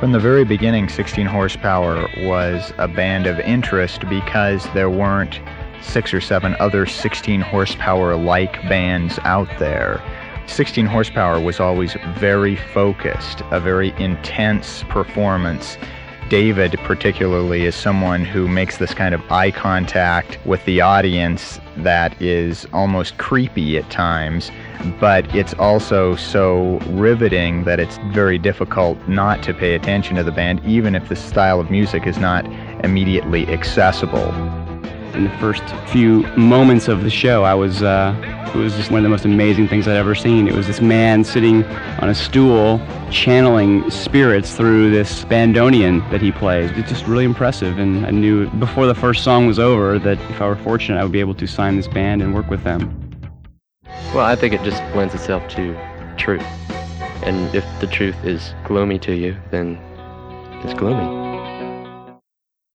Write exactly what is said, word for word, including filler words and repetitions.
From the very beginning, sixteen Horsepower was a band of interest because there weren't six or seven other sixteen Horsepower-like bands out there. sixteen Horsepower was always very focused, a very intense performance. David, particularly, is someone who makes this kind of eye contact with the audience that is almost creepy at times, but it's also so riveting that it's very difficult not to pay attention to the band, even if the style of music is not immediately accessible. In the first few moments of the show, I was, uh, it was just one of the most amazing things I'd ever seen. It was this man sitting on a stool, channeling spirits through this bandoneon that he plays. It's just really impressive, and I knew before the first song was over that if I were fortunate, I would be able to sign this band and work with them. Well, I think it just lends itself to truth. And if the truth is gloomy to you, then it's gloomy.